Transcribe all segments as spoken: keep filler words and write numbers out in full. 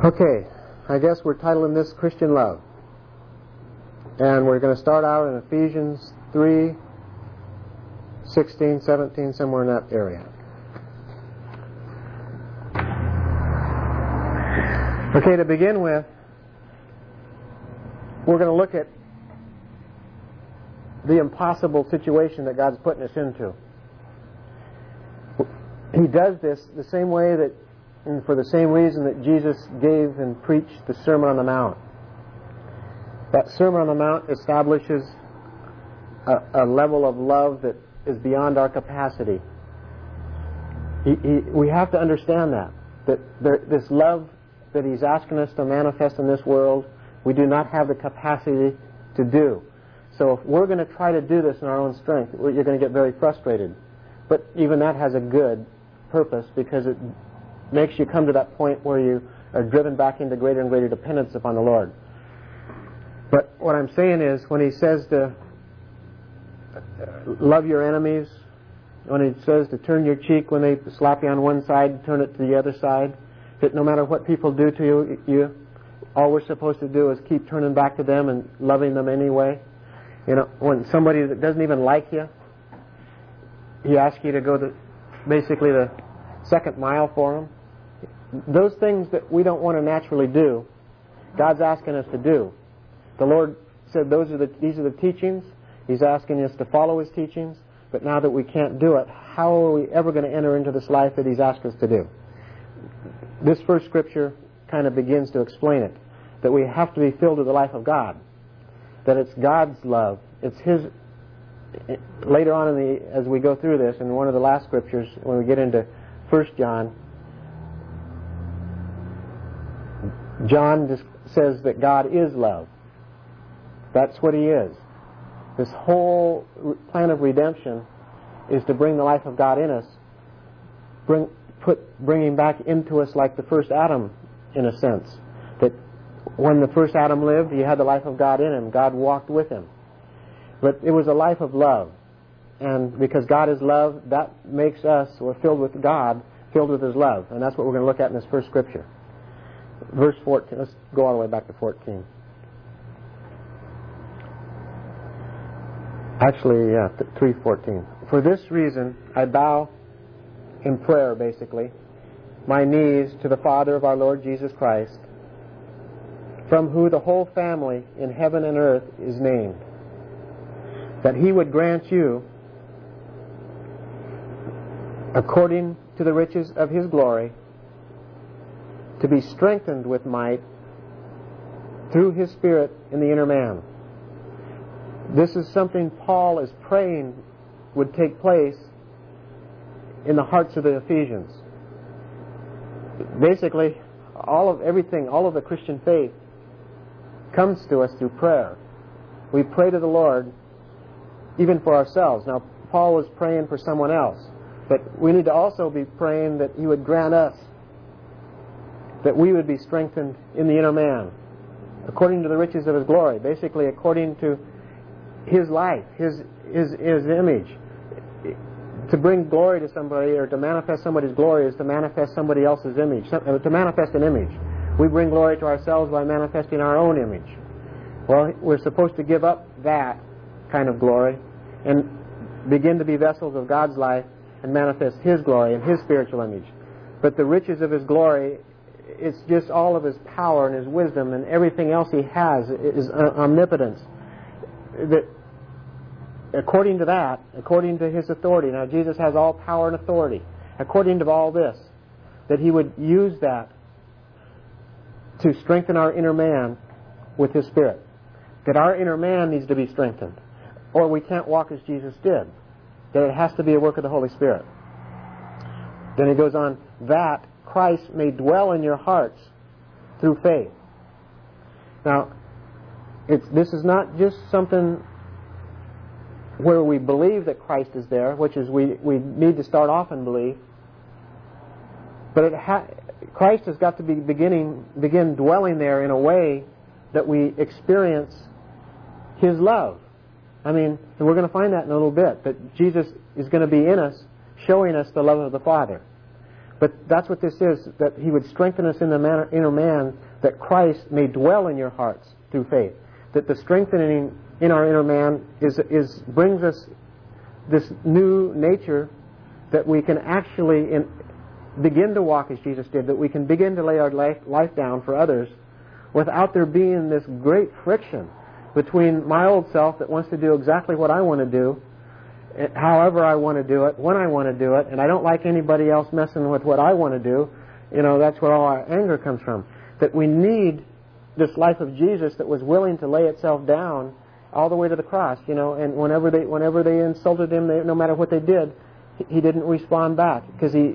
Okay, I guess we're titling this Christian Love. And we're going to start out in Ephesians three, sixteen, seventeen, somewhere in that area. Okay, to begin with, we're going to look at the impossible situation that God's putting us into. He does this the same way that, and for the same reason that Jesus gave and preached the Sermon on the Mount. That Sermon on the Mount establishes a, a level of love that is beyond our capacity. He, he, we have to understand that, that there, this love that He's asking us to manifest in this world, we do not have the capacity to do. So if we're going to try to do this in our own strength, you're going to get very frustrated. But even that has a good purpose, because it makes you come to that point where you are driven back into greater and greater dependence upon the Lord. But what I'm saying is, when He says to love your enemies, when He says to turn your cheek when they slap you on one side, turn it to the other side, that no matter what people do to you, you all we're supposed to do is keep turning back to them and loving them anyway. You know, when somebody that doesn't even like you, He asks you to go to basically the second mile for them. Those things that we don't want to naturally do, God's asking us to do. The Lord said those are the these are the teachings. He's asking us to follow His teachings. But now that we can't do it, how are we ever going to enter into this life that He's asked us to do? This first scripture kind of begins to explain it. That we have to be filled with the life of God. That it's God's love. It's His. Later on in the as we go through this, in one of the last scriptures, when we get into First John, John just says that God is love. That's what He is. This whole plan of redemption is to bring the life of God in us, bring put bring Him back into us like the first Adam, in a sense. That when the first Adam lived, he had the life of God in him. God walked with him. But it was a life of love. And because God is love, that makes us, we're filled with God, filled with His love. And that's what we're going to look at in this first scripture. Verse fourteen. Let's go all the way back to fourteen. Actually, yeah, three fourteen. For this reason, I bow in prayer, basically, my knees to the Father of our Lord Jesus Christ, from whom the whole family in heaven and earth is named, that He would grant you, according to the riches of His glory, to be strengthened with might through His Spirit in the inner man. This is something Paul is praying would take place in the hearts of the Ephesians. Basically, all of everything, all of the Christian faith comes to us through prayer. We pray to the Lord even for ourselves. Now, Paul was praying for someone else, but we need to also be praying that He would grant us that we would be strengthened in the inner man, according to the riches of His glory, basically according to His life, His, His, His image. To bring glory to somebody, or to manifest somebody's glory, is to manifest somebody else's image, to manifest an image. We bring glory to ourselves by manifesting our own image. Well, we're supposed to give up that kind of glory and begin to be vessels of God's life and manifest His glory and His spiritual image. But the riches of His glory, it's just all of His power and His wisdom, and everything else He has is omnipotence. That according to that, according to His authority, now Jesus has all power and authority, according to all this, that He would use that to strengthen our inner man with His Spirit. That our inner man needs to be strengthened, or we can't walk as Jesus did. That it has to be a work of the Holy Spirit. Then he goes on, that Christ may dwell in your hearts through faith. Now, it's, this is not just something where we believe that Christ is there, which is we, we need to start off and believe. But it ha- Christ has got to be beginning begin dwelling there in a way that we experience His love. I mean, and we're going to find that in a little bit, that Jesus is going to be in us, showing us the love of the Father. But that's what this is, that He would strengthen us in the man, inner man, that Christ may dwell in your hearts through faith. That the strengthening in our inner man is is brings us this new nature that we can actually in, begin to walk as Jesus did, that we can begin to lay our life, life down for others without there being this great friction between my old self that wants to do exactly what I want to do, however I want to do it, when I want to do it, and I don't like anybody else messing with what I want to do. You know, that's where all our anger comes from. That we need this life of Jesus that was willing to lay itself down all the way to the cross, you know, and whenever they whenever they insulted Him, they, no matter what they did, He, he didn't respond back, because he,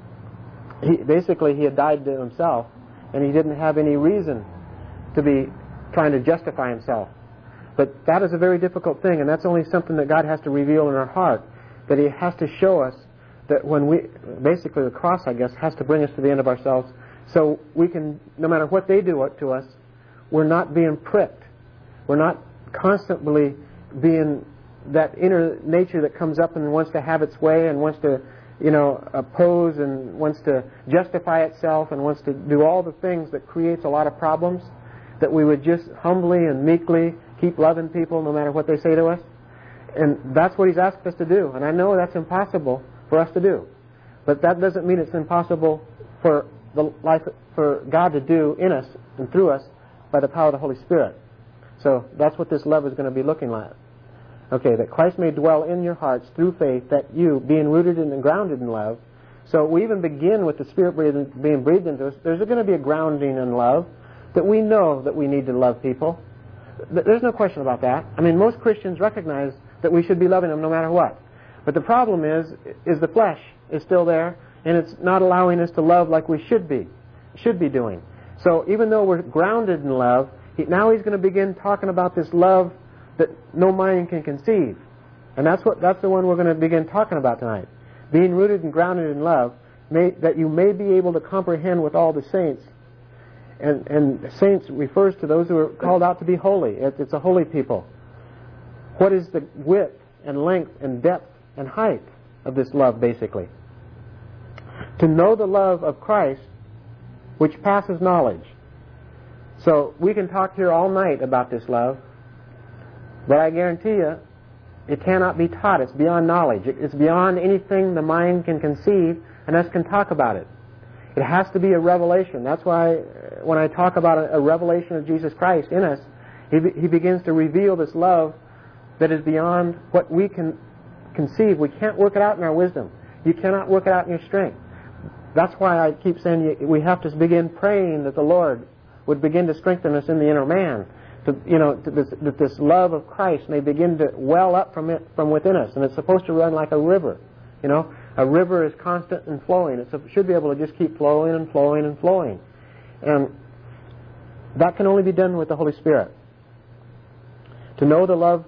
he basically he had died to Himself, and He didn't have any reason to be trying to justify Himself. But that is a very difficult thing, and that's only something that God has to reveal in our heart, that He has to show us that when we, basically the cross, I guess, has to bring us to the end of ourselves, so we can, no matter what they do to us, we're not being pricked. We're not constantly being that inner nature that comes up and wants to have its way and wants to, you know, oppose and wants to justify itself and wants to do all the things that creates a lot of problems, that we would just humbly and meekly keep loving people no matter what they say to us. And that's what He's asked us to do. And I know that's impossible for us to do. But that doesn't mean it's impossible for the life for God to do in us and through us by the power of the Holy Spirit. So that's what this love is going to be looking like. Okay, that Christ may dwell in your hearts through faith, that you, being rooted and grounded in love. So we even begin with the Spirit breathing, being breathed into us. There's going to be a grounding in love, that we know that we need to love people. There's no question about that. I mean, most Christians recognize that we should be loving them no matter what. But the problem is, is the flesh is still there, and it's not allowing us to love like we should be, should be doing. So even though we're grounded in love, he, now He's going to begin talking about this love that no mind can conceive. And that's what that's the one we're going to begin talking about tonight. Being rooted and grounded in love, may, that you may be able to comprehend with all the saints. And, and saints refers to those who are called out to be holy. It, it's a holy people. What is the width and length and depth and height of this love, basically? To know the love of Christ, which passes knowledge. So we can talk here all night about this love, but I guarantee you, it cannot be taught. It's beyond knowledge. It's beyond anything the mind can conceive, and us can talk about it. It has to be a revelation. That's why when I talk about a, a revelation of Jesus Christ in us, he, be, he begins to reveal this love that is beyond what we can conceive. We can't work it out in our wisdom. You cannot work it out in your strength. That's why I keep saying we have to begin praying that the Lord would begin to strengthen us in the inner man. To, you know, to this, that this love of Christ may begin to well up from it, from within us. And it's supposed to run like a river. You know, a river is constant and flowing. It should be able to just keep flowing and flowing and flowing. And that can only be done with the Holy Spirit. To know the love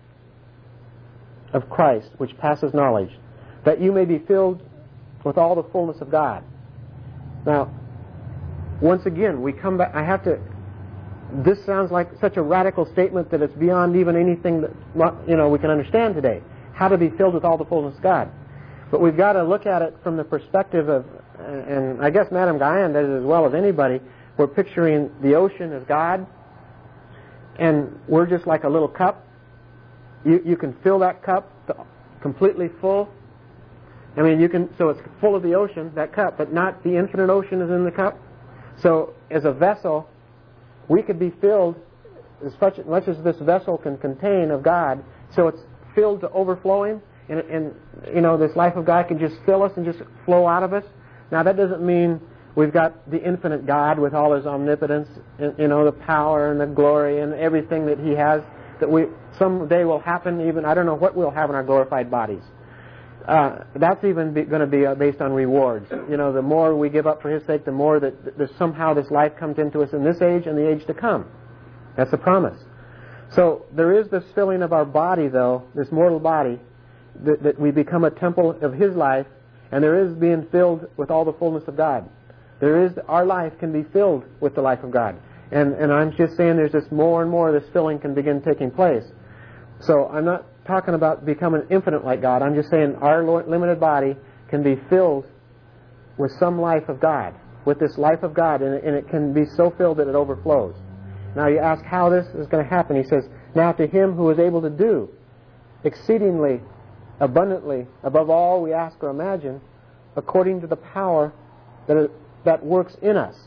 of Christ, which passes knowledge, that you may be filled with all the fullness of God. Now, once again, we come back. I have to. This sounds like such a radical statement that it's beyond even anything that you know we can understand today. How to be filled with all the fullness of God. But we've got to look at it from the perspective of, and I guess Madame Guyon does it as well as anybody. We're picturing the ocean as God, and we're just like a little cup. You you can fill that cup to completely full. I mean, you can. So it's full of the ocean, that cup, but not the infinite ocean is in the cup. So as a vessel, we could be filled as much as this vessel can contain of God. So it's filled to overflowing, and, and you know this life of God can just fill us and just flow out of us. Now that doesn't mean we've got the infinite God with all His omnipotence, and, you know, the power and the glory and everything that He has. That we someday will happen. Even I don't know what we'll have in our glorified bodies. Uh, that's even going to be uh, based on rewards. You know, the more we give up for His sake, the more that, that somehow this life comes into us in this age and the age to come. That's the promise. So there is this filling of our body, though, this mortal body, that, that we become a temple of His life, and there is being filled with all the fullness of God. There is our life can be filled with the life of God, and and I'm just saying there's just more and more of this filling can begin taking place. So I'm not talking about becoming infinite like God. I'm just saying our limited body can be filled with some life of God, with this life of God, and it, and it can be so filled that it overflows. Now you ask how this is going to happen. He says, now to Him who is able to do exceedingly abundantly above all we ask or imagine, according to the power that it, that works in us.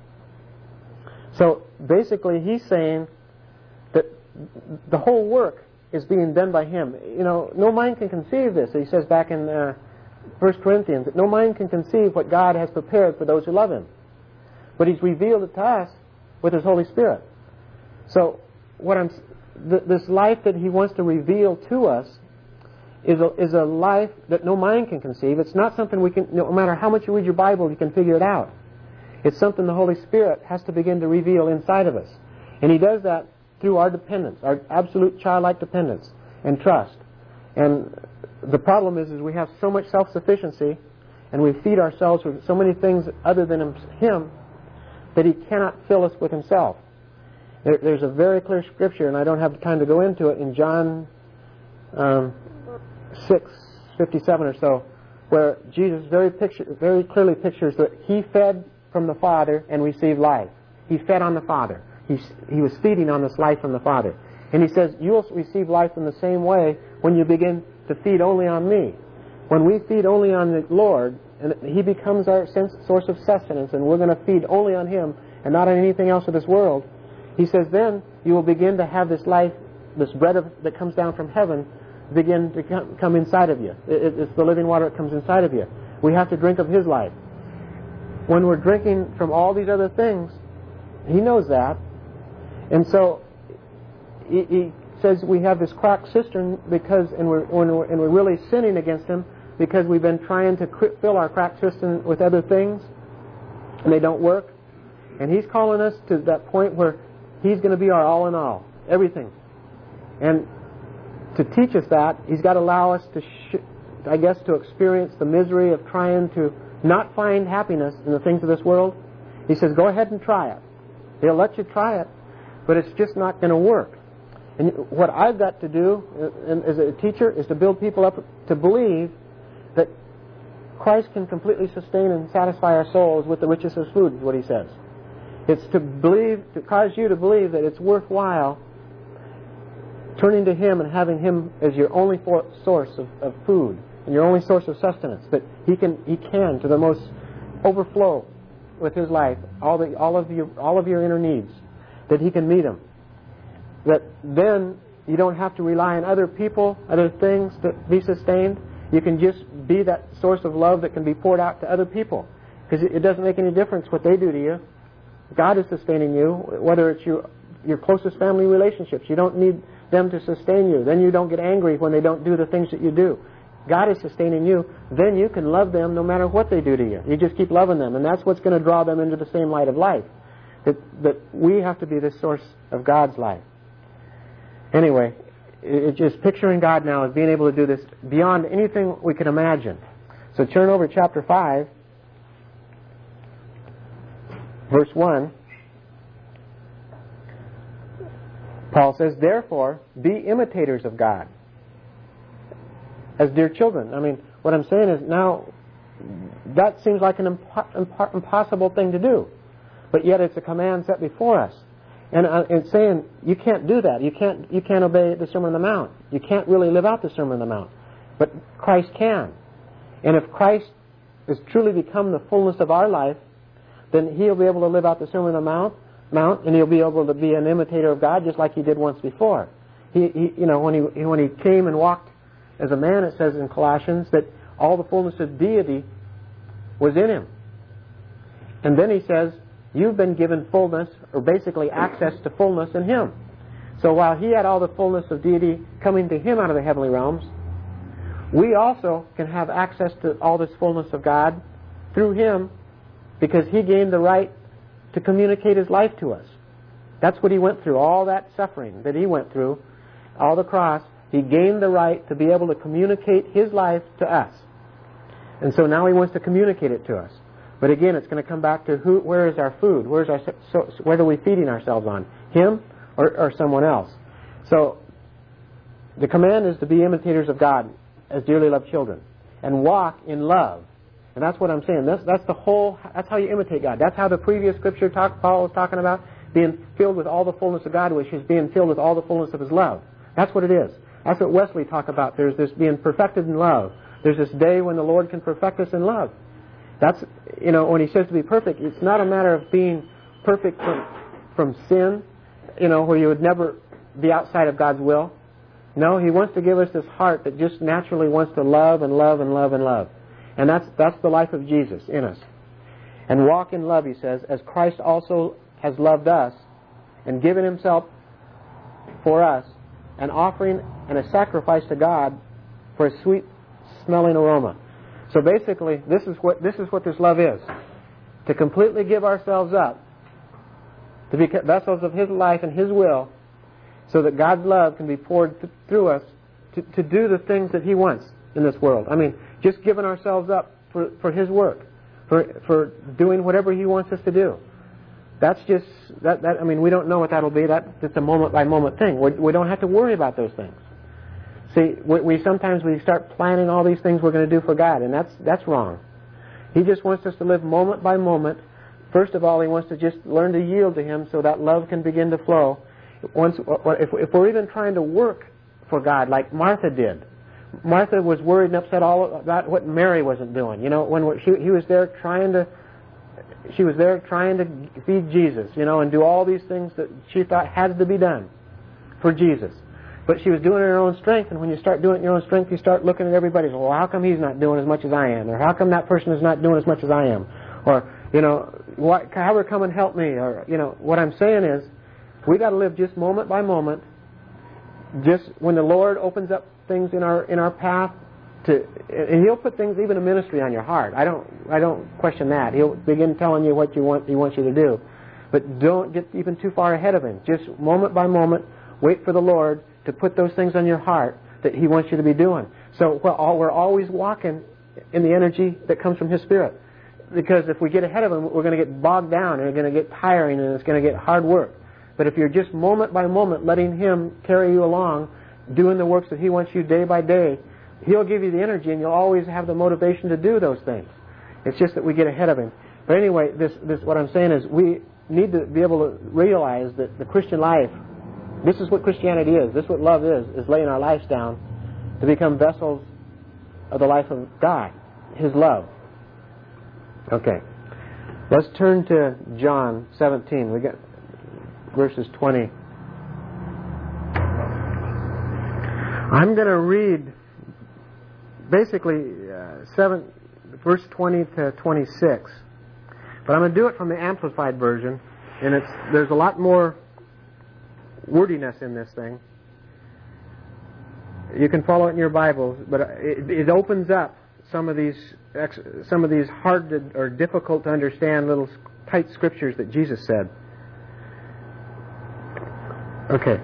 So basically he's saying that the whole work is being done by Him. You know, no mind can conceive this. He says back in uh, First Corinthians that no mind can conceive what God has prepared for those who love Him. But He's revealed it to us with His Holy Spirit. So what I'm, th- this life that He wants to reveal to us is a, is a life that no mind can conceive. It's not something we can, no matter how much you read your Bible, you can figure it out. It's something the Holy Spirit has to begin to reveal inside of us. And He does that through our dependence, our absolute childlike dependence and trust. And the problem is, is we have so much self-sufficiency and we feed ourselves with so many things other than Him that He cannot fill us with Himself. There, there's a very clear scripture, and I don't have time to go into it, in John um, six fifty-seven or so, where Jesus very picture, very clearly pictures that He fed from the Father and received life. He fed on the Father. He, he was feeding on this life from the Father. And He says, you will receive life in the same way when you begin to feed only on Me. When we feed only on the Lord, and He becomes our sense, source of sustenance, and we're going to feed only on Him and not on anything else of this world, He says, then you will begin to have this life, this bread of, that comes down from heaven, begin to come, come inside of you. It, it's the living water that comes inside of you. We have to drink of His life. When we're drinking from all these other things, He knows that. And so He, he says we have this cracked cistern because, and we're, when we're, and we're really sinning against Him because we've been trying to fill our cracked cistern with other things, and they don't work. And He's calling us to that point where He's going to be our all in all, everything. And to teach us that, He's got to allow us to, sh- I guess, to experience the misery of trying to not find happiness in the things of this world. He says, go ahead and try it. He'll let you try it, but it's just not going to work. And what I've got to do as a teacher is to build people up to believe that Christ can completely sustain and satisfy our souls with the richest of food, is what He says. It's to believe, to cause you to believe that it's worthwhile turning to Him and having Him as your only for, source of, of food and your only source of sustenance. That He can, He can to the most overflow with His life all the all of your all of your inner needs. That He can meet them. That then you don't have to rely on other people, other things to be sustained. You can just be that source of love that can be poured out to other people, because it, it doesn't make any difference what they do to you. God is sustaining you, whether it's your your closest family relationships. You don't need them to sustain you. Then you don't get angry when they don't do the things that you do. God is sustaining you. Then you can love them no matter what they do to you. You just keep loving them, and that's what's going to draw them into the same light of life. That that we have to be the source of God's life. Anyway, it's just picturing God now as being able to do this beyond anything we can imagine. So turn over to chapter five, verse one. Paul says, therefore, be imitators of God as dear children. I mean, what I'm saying is now, that seems like an impo- impo- impossible thing to do. But yet it's a command set before us. And uh, it's saying, you can't do that. You can't, you can't obey the Sermon on the Mount. You can't really live out the Sermon on the Mount. But Christ can. And if Christ has truly become the fullness of our life, then He'll be able to live out the Sermon on the Mount. Mount, and He'll be able to be an imitator of God just like He did once before. He, he, you know, when he when He came and walked as a man, it says in Colossians that all the fullness of deity was in Him. And then He says, you've been given fullness, or basically access to fullness in Him. So while He had all the fullness of deity coming to Him out of the heavenly realms, we also can have access to all this fullness of God through Him, because He gained the right to communicate His life to us. That's what He went through, all that suffering that He went through, all the cross. He gained the right to be able to communicate His life to us. And so now He wants to communicate it to us. But again, it's going to come back to who, where is our food? Where's our, so, where are we feeding ourselves on? Him or, or someone else? So the command is to be imitators of God as dearly loved children and walk in love. And that's what I'm saying. That's, that's the whole, that's how you imitate God. That's how the previous scripture talk, Paul was talking about, being filled with all the fullness of God, which is being filled with all the fullness of His love. That's what it is. That's what Wesley talked about. There's this being perfected in love. There's this day when the Lord can perfect us in love. That's, you know, when He says to be perfect, it's not a matter of being perfect from, from sin, you know, where you would never be outside of God's will. No, He wants to give us this heart that just naturally wants to love and love and love and love. And that's that's the life of Jesus in us. And walk in love, He says, as Christ also has loved us and given Himself for us, an offering and a sacrifice to God for a sweet smelling aroma. So basically, this is what this is what this love is. To completely give ourselves up, to be vessels of His life and His will, so that God's love can be poured th- through us to, to do the things that He wants in this world. I mean, just giving ourselves up for, for His work, for for doing whatever He wants us to do. That's just, that, that I mean, we don't know what that'll be. That, that's a moment-by-moment thing. We're, we don't have to worry about those things. See, we, we sometimes we start planning all these things we're going to do for God, and that's that's wrong. He just wants us to live moment by moment. First of all, He wants to just learn to yield to Him so that love can begin to flow. Once, if, if we're even trying to work for God like Martha did, Martha was worried and upset all about what Mary wasn't doing. You know, when she, he was there trying to, she was there trying to feed Jesus, you know, and do all these things that she thought had to be done for Jesus. But she was doing it in her own strength, and when you start doing it in your own strength, you start looking at everybody. Well, how come he's not doing as much as I am? Or how come that person is not doing as much as I am? Or, you know, what, have her come and help me? Or, you know, what I'm saying is, we got to live just moment by moment. Just when the Lord opens up things in our in our path, to, and He'll put things, even a ministry, on your heart. I don't I don't question that. He'll begin telling you what you want He wants you to do, but don't get even too far ahead of Him. Just moment by moment, wait for the Lord to put those things on your heart that He wants you to be doing. So well, we're always walking in the energy that comes from His Spirit. Because if we get ahead of Him, we're going to get bogged down, and it's going to get tiring, and it's going to get hard work. But if you're just moment by moment letting Him carry you along, doing the works that He wants you day by day, He'll give you the energy, and you'll always have the motivation to do those things. It's just that we get ahead of Him. But anyway, this, this what I'm saying is we need to be able to realize that the Christian life, this is what Christianity is. This is what love is, is laying our lives down to become vessels of the life of God, His love. Okay. Let's turn to John seventeen. We got verses twenty. I'm going to read basically uh, seven, verse twenty to twenty-six, but I'm going to do it from the Amplified version, and it's there's a lot more wordiness in this thing. You can follow it in your Bibles, but it, it opens up some of these some of these hard to, or difficult to understand little tight scriptures that Jesus said. Okay.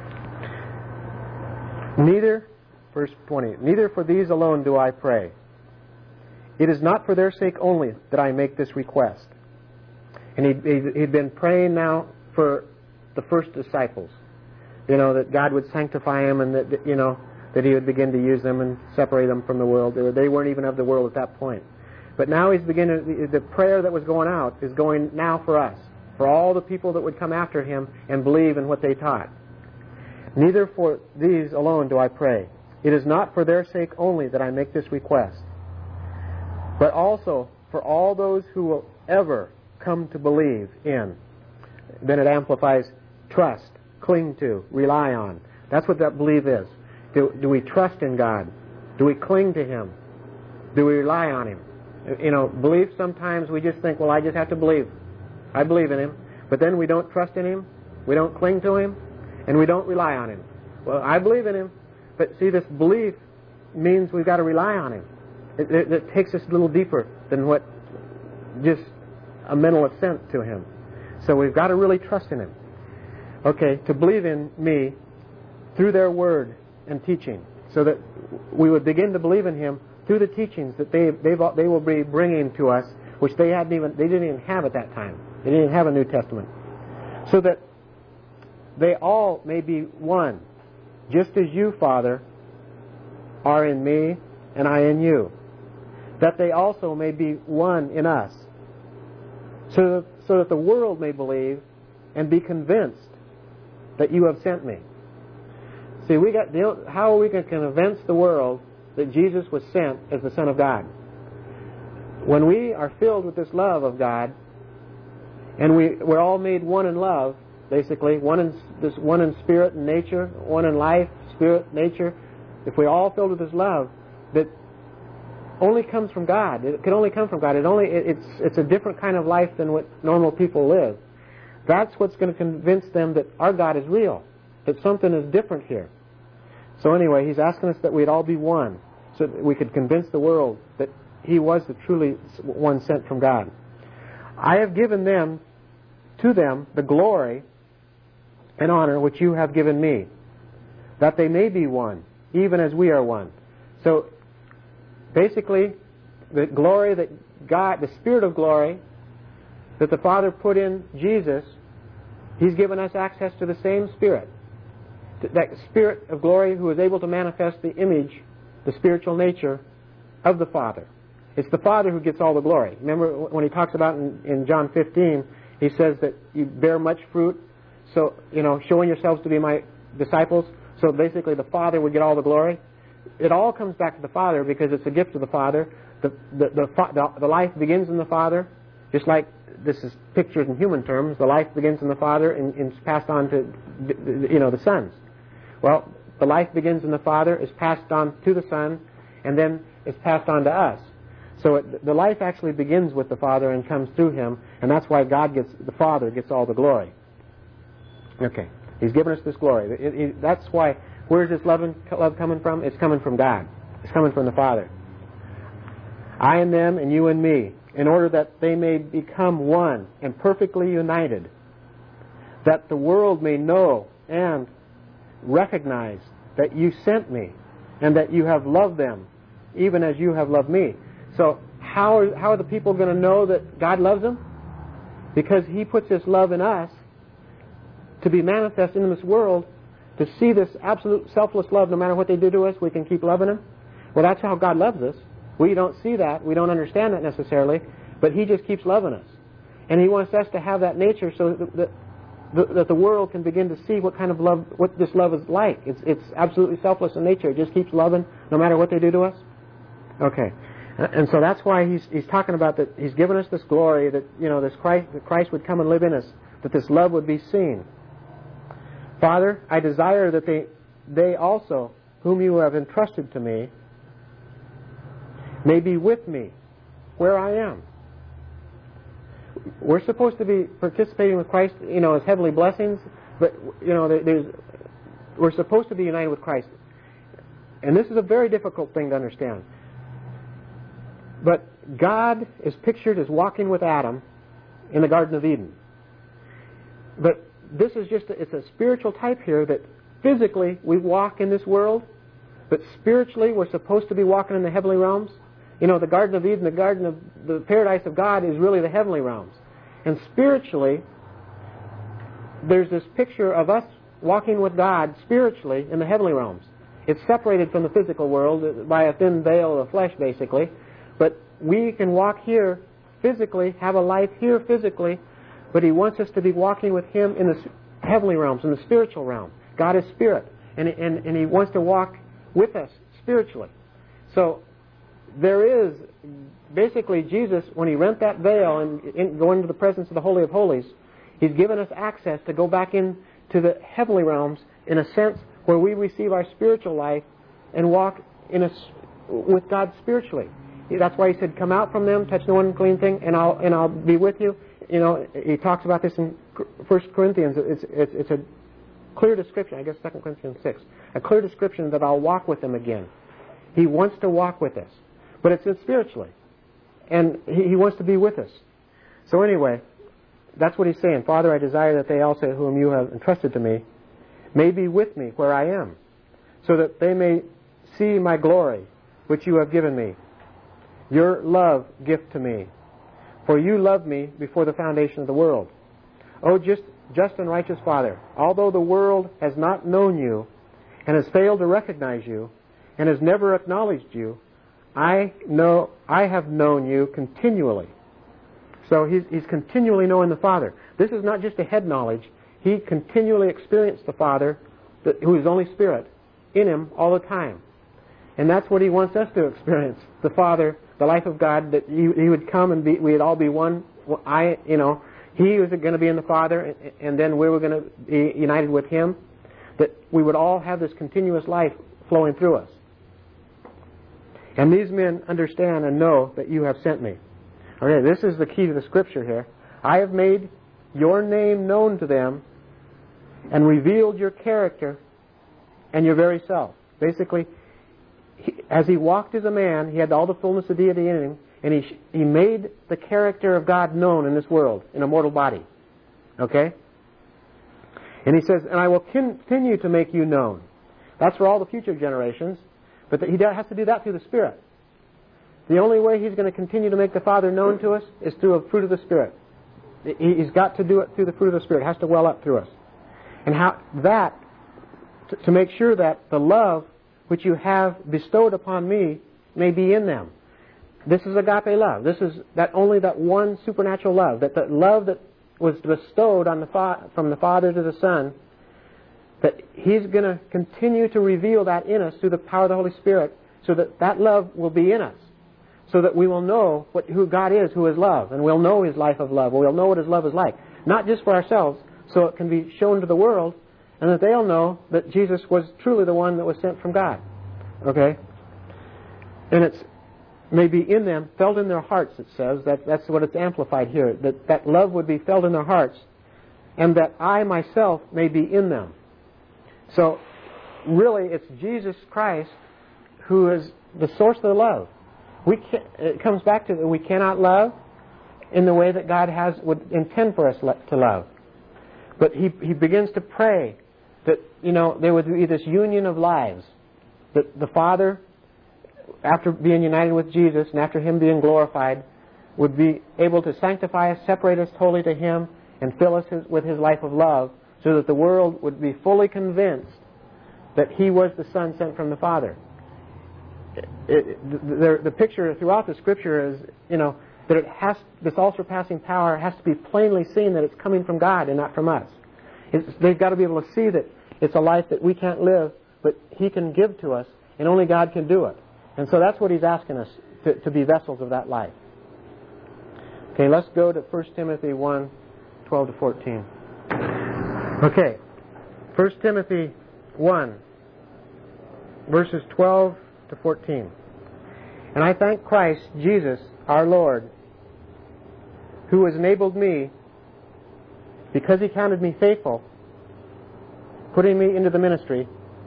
Neither, verse twenty, neither for these alone do I pray. It is not for their sake only that I make this request. And he'd, he'd been praying now for the first disciples. You know, that God would sanctify them, and that, you know, that He would begin to use them and separate them from the world. They weren't even of the world at that point. But now He's beginning, the prayer that was going out is going now for us, for all the people that would come after Him and believe in what they taught. Neither for these alone do I pray. It is not for their sake only that I make this request, but also for all those who will ever come to believe in. Then it amplifies trust, cling to, rely on. That's what that believe is. Do, do we trust in God? Do we cling to Him? Do we rely on Him? You know, belief, sometimes we just think, well, I just have to believe. I believe in Him. But then we don't trust in Him, we don't cling to Him, and we don't rely on Him. Well, I believe in Him, but see, this belief means we've got to rely on Him. It, it, it takes us a little deeper than what just a mental assent to Him. So we've got to really trust in Him. Okay, to believe in Me through their word and teaching, so that we would begin to believe in Him through the teachings that they they've, they will be bringing to us, which they hadn't even they didn't even have at that time. They didn't even have a New Testament, so that they all may be one, just as You, Father, are in Me and I in You. that they also may be one in us, so that, so that the world may believe and be convinced that you have sent me. See, we got, you know, how are we going to convince the world that Jesus was sent as the Son of God? When we are filled with this love of God, and we, we're all made one in love, basically, one in, this, one in spirit and nature, one in life, spirit, nature, if we're all filled with this love, that only comes from God. It can only come from God. It only, it, it's, it's a different kind of life than what normal people live. That's what's going to convince them that our God is real, that something is different here. So anyway, he's asking us that we'd all be one, so that we could convince the world that he was the truly one sent from God. I have given them, to them, the glory and honor which you have given me, that they may be one, even as we are one. So basically, the glory that God, the Spirit of glory that the Father put in Jesus, he's given us access to the same Spirit. That Spirit of glory who is able to manifest the image, the spiritual nature of the Father. It's the Father who gets all the glory. Remember when he talks about in, in John fifteen, he says that you bear much fruit, so, you know, showing yourselves to be my disciples. So basically the Father would get all the glory. It all comes back to the Father because it's a gift of the Father. The, the, the, the, the life begins in the Father, just like this is pictured in human terms. The life begins in the Father and, and is passed on to, you know, the sons. Well, the life begins in the Father, is passed on to the Son, and then is passed on to us. So it, the life actually begins with the Father and comes through him, and that's why God gets, the Father gets all the glory. Okay, he's given us this glory. It, it, that's why, where is this love, and, love coming from? It's coming from God. It's coming from the Father. I and them and you and me, in order that they may become one and perfectly united, that the world may know and recognize that you sent me and that you have loved them even as you have loved me. So how are, how are the people going to know that God loves them? Because he puts this love in us to be manifest in this world, to see this absolute selfless love. No matter what they do to us, we can keep loving them. Well, that's how God loves us. We don't see that. We don't understand that necessarily, but he just keeps loving us. And he wants us to have that nature so that, that that the world can begin to see what kind of love, what this love is like. It's it's absolutely selfless in nature. It just keeps loving no matter what they do to us. Okay, and so that's why he's he's talking about that. He's given us this glory that, you know, this Christ, that Christ would come and live in us, that this love would be seen. Father, I desire that they they also, whom you have entrusted to me, may be with me where I am. We're supposed to be participating with Christ, you know, as heavenly blessings, but, you know, there's, we're supposed to be united with Christ. And this is a very difficult thing to understand. But God is pictured as walking with Adam in the Garden of Eden. But this is just, a, it's a spiritual type here that physically we walk in this world, but spiritually we're supposed to be walking in the heavenly realms. You know, the Garden of Eden, the Garden of the Paradise of God is really the heavenly realms. And spiritually, there's this picture of us walking with God spiritually in the heavenly realms. It's separated from the physical world by a thin veil of flesh, basically. But we can walk here physically, have a life here physically, but he wants us to be walking with him in the heavenly realms, in the spiritual realm. God is spirit, and, and, and he wants to walk with us spiritually. So there is, basically, Jesus, when he rent that veil and in, go into the presence of the Holy of Holies, he's given us access to go back into the heavenly realms in a sense where we receive our spiritual life and walk in a, with God spiritually. That's why he said, come out from them, touch no unclean thing, and I'll, and I'll be with you. You know, he talks about this in First Corinthians. It's, it's, it's a clear description, I guess Second Corinthians six, a clear description that I'll walk with them again. He wants to walk with us. But it's spiritually. And he, he wants to be with us. So anyway, that's what he's saying. Father, I desire that they also, whom you have entrusted to me, may be with me where I am, so that they may see my glory, which you have given me, your love gift to me. For you loved me before the foundation of the world. O just, just and righteous Father, although the world has not known you, and has failed to recognize you, and has never acknowledged you, I know, I have known you continually. So he's, he's continually knowing the Father. This is not just a head knowledge. He continually experienced the Father, who is only Spirit, in him all the time. And that's what he wants us to experience, the Father, the life of God, that he, he would come and be, we'd all be one. I, you know, he was going to be in the Father, and, and then we were going to be united with him, that we would all have this continuous life flowing through us. And these men understand and know that you have sent me. Okay, this is the key to the Scripture here. I have made your name known to them and revealed your character and your very self. Basically, he, as he walked as a man, he had all the fullness of deity in him, and he he made the character of God known in this world, in a mortal body. Okay? And he says, and I will continue to make you known. That's for all the future generations, but he has to do that through the Spirit. The only way he's going to continue to make the Father known to us is through a fruit of the Spirit. He's got to do it through the fruit of the Spirit. It has to well up through us. And how that, to, to make sure that the love which you have bestowed upon me may be in them. This is agape love. This is that only that one supernatural love, that the love that was bestowed on the fa- from the Father to the Son, that he's going to continue to reveal that in us through the power of the Holy Spirit, so that that love will be in us. So that we will know what, who God is, who is love, and we'll know His life of love. We'll know what His love is like. Not just for ourselves, so it can be shown to the world, and that they'll know that Jesus was truly the one that was sent from God. Okay? And it's maybe in them, felt in their hearts, it says. That, that's what it's amplified here. That that love would be felt in their hearts, and that I myself may be in them. So, really, it's Jesus Christ who is the source of the love. We can, it comes back to that we cannot love in the way that God has would intend for us to love. But he he begins to pray that, you know, there would be this union of lives. That the Father, after being united with Jesus and after Him being glorified, would be able to sanctify us, separate us wholly to Him, and fill us his, with His life of love, so that the world would be fully convinced that He was the Son sent from the Father. It, it, the, the picture throughout the Scripture is, you know, that it has, this all-surpassing power has to be plainly seen that it's coming from God and not from us. It's, they've got to be able to see that it's a life that we can't live, but He can give to us, and only God can do it. And so that's what He's asking us, to, to be vessels of that life. Okay, let's go to First Timothy one, twelve to fourteen. Okay, First Timothy one, verses twelve to fourteen. And I thank Christ Jesus our Lord, who has enabled me, because He counted me faithful, putting me into the ministry.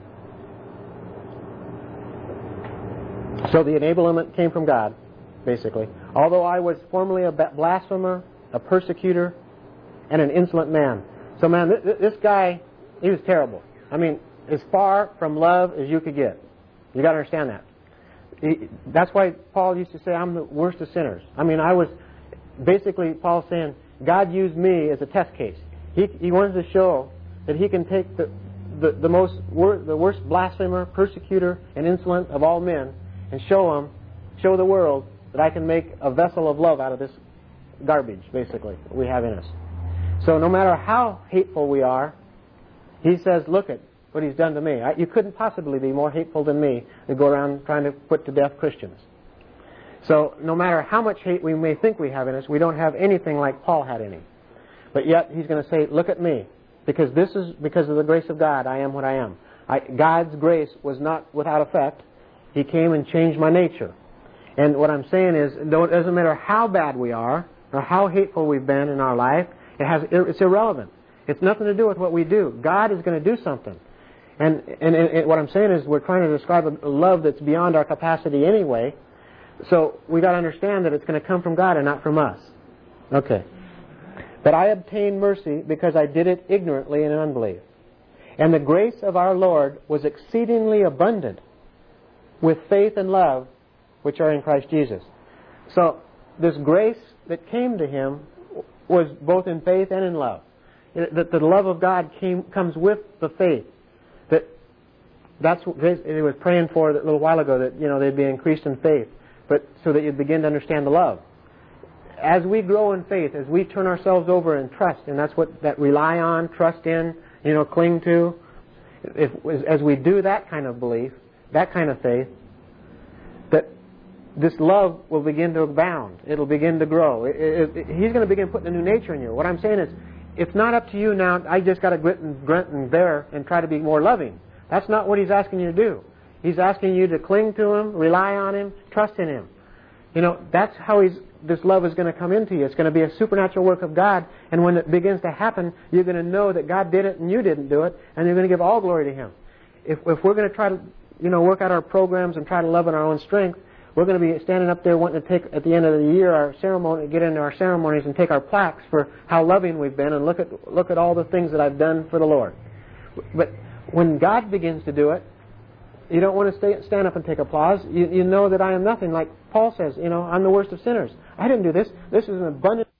So the enablement came from God, basically. Although I was formerly a blasphemer, a persecutor, and an insolent man. So man, th- this guy, he was terrible. I mean, as far from love as you could get. You got to understand that. He, that's why Paul used to say, I'm the worst of sinners. I mean, I was, basically Paul's saying, God used me as a test case. He, he wanted to show that He can take the, the, the most, wor- the worst blasphemer, persecutor, and insolent of all men, and show them, show the world that I can make a vessel of love out of this garbage, basically, that we have in us. So no matter how hateful we are, He says, look at what He's done to me. I, you couldn't possibly be more hateful than me to go around trying to put to death Christians. So no matter how much hate we may think we have in us, we don't have anything like Paul had in him. But yet He's going to say, look at me, because this is because of the grace of God, I am what I am. I, God's grace was not without effect. He came and changed my nature. And what I'm saying is, it doesn't matter how bad we are or how hateful we've been in our life, it has, it's irrelevant. It's nothing to do with what we do. God is going to do something. And, and, and what I'm saying is, we're trying to describe a love that's beyond our capacity anyway. So we've got to understand that it's going to come from God and not from us. Okay. But I obtained mercy because I did it ignorantly and in unbelief. And the grace of our Lord was exceedingly abundant with faith and love which are in Christ Jesus. So this grace that came to Him was both in faith and in love. That the love of God came, comes with the faith. That That's what he was praying for a little while ago, that, you know, they'd be increased in faith, but so that you'd begin to understand the love. As we grow in faith, as we turn ourselves over and trust, and that's what that rely on, trust in, you know, cling to, if, as we do that kind of belief, that kind of faith, that this love will begin to abound. It'll begin to grow. It, it, it, he's going to begin putting a new nature in you. What I'm saying is, it's not up to you now, I just got to grit and, grunt and bear and try to be more loving. That's not what he's asking you to do. He's asking you to cling to him, rely on him, trust in him. You know, that's how he's, this love is going to come into you. It's going to be a supernatural work of God, and when it begins to happen, you're going to know that God did it and you didn't do it, and you're going to give all glory to him. If, if we're going to try to, you know, work out our programs and try to love in our own strength, we're going to be standing up there wanting to take, at the end of the year, our ceremony, get into our ceremonies and take our plaques for how loving we've been, and look at look at all the things that I've done for the Lord. But when God begins to do it, you don't want to stay, stand up and take applause. You, you know that I am nothing. Like Paul says, you know, I'm the worst of sinners. I didn't do this. This is an abundant